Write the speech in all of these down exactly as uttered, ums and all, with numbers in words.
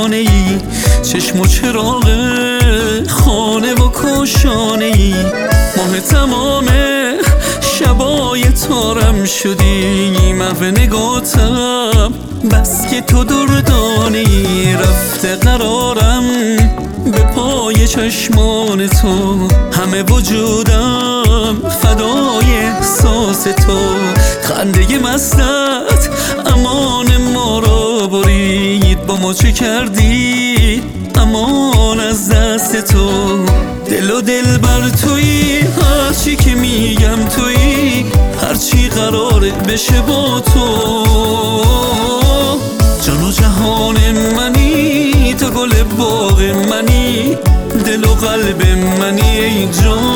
افسانه ای، چشم و چراغ خانه و کاشانه ای. ماه تمام شبای تارم شدی، محو نگاتم بس که تو دردانه ای. رفته قرارم به پای چشمان تو، همه وجودم فدای احساس تو. خنده مستت امان ما را برید، با ما چه کردی امان از دست تو. دل و دل بر تویی، هرچی که میگم تویی، هرچی قراره بشه با تو. جان و جهان منی، تو گل باغ منی، دل و قلب منی ای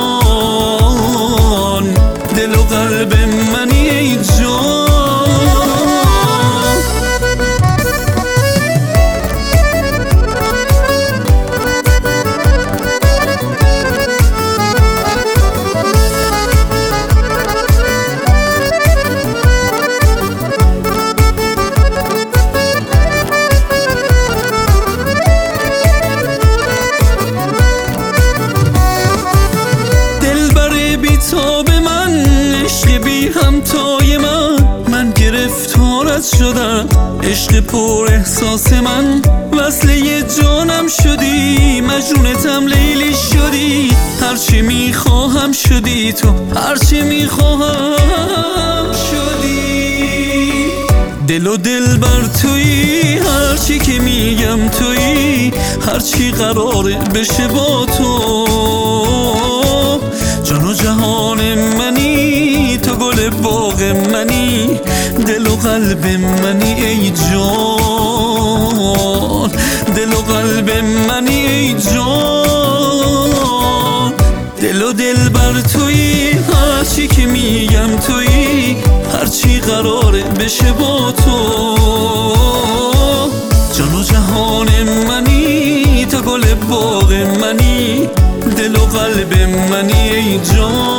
جان، دل و قلب منی ای جان. تاب من، عشق بی همتای من، من گرفتارت شدم. عشق پر احساس من، وصله جانم شدی، مجنونتم لیلی شدی. هرچی میخواهم شدی تو، هرچی میخواهم شدی. دل و دل بر تویی، هرچی که میگم تویی، هرچی قراره بشه با تو. جان و جهان منی، تو گل باغ منی، دل و قلب منی ای جان، دل و قلب منی ای جان. دل و دل بر تویی، هرچی که میگم تویی، هرچی قراره بشه با تو. جان و جهان منی، تو گل باغ منی، دل و قلب منی ای جان.